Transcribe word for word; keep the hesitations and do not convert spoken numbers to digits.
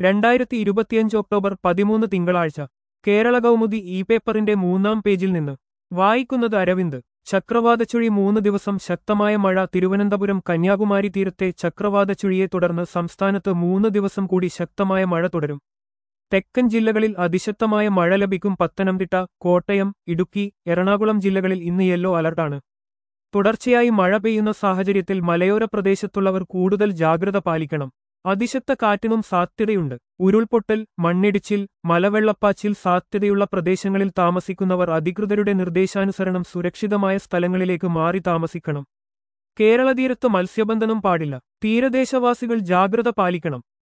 രണ്ടായിരത്തി ഇരുപത്തിയഞ്ച് ഒക്ടോബർ പതിമൂന്ന് തിങ്കളാഴ്ച കേരള കൗമുദി ഇ പേപ്പറിന്റെ മൂന്നാം പേജിൽ നിന്ന് വായിക്കുന്നത് അരവിന്ദ്. ചക്രവാതച്ചുഴി മൂന്ന് ദിവസം ശക്തമായ മഴ. തിരുവനന്തപുരം കന്യാകുമാരി തീരത്തെ ചക്രവാതച്ചുഴിയെ തുടർന്ന് സംസ്ഥാനത്ത് മൂന്ന് ദിവസം കൂടി ശക്തമായ മഴ തുടരും. തെക്കൻ ജില്ലകളിൽ അതിശക്തമായ മഴ ലഭിക്കും. പത്തനംതിട്ട, കോട്ടയം, ഇടുക്കി, എറണാകുളം ജില്ലകളിൽ ഇന്ന് യെല്ലോ അലർട്ടാണ്. തുടർച്ചയായി മഴ പെയ്യുന്ന സാഹചര്യത്തിൽ മലയോര പ്രദേശത്തുള്ളവർ കൂടുതൽ ജാഗ്രത പാലിക്കണം. അതിശക്ത കാറ്റിനും സാധ്യതയുണ്ട്. ഉരുൾപൊട്ടൽ, മണ്ണിടിച്ചിൽ, മലവെള്ളപ്പാച്ചിൽ സാധ്യതയുള്ള പ്രദേശങ്ങളിൽ താമസിക്കുന്നവർ അധികൃതരുടെ നിർദ്ദേശാനുസരണം സുരക്ഷിതമായ സ്ഥലങ്ങളിലേക്ക് മാറി താമസിക്കണം. കേരള തീരത്ത് മത്സ്യബന്ധനം പാടില്ല. തീരദേശവാസികൾ ജാഗ്രത പാലിക്കണം.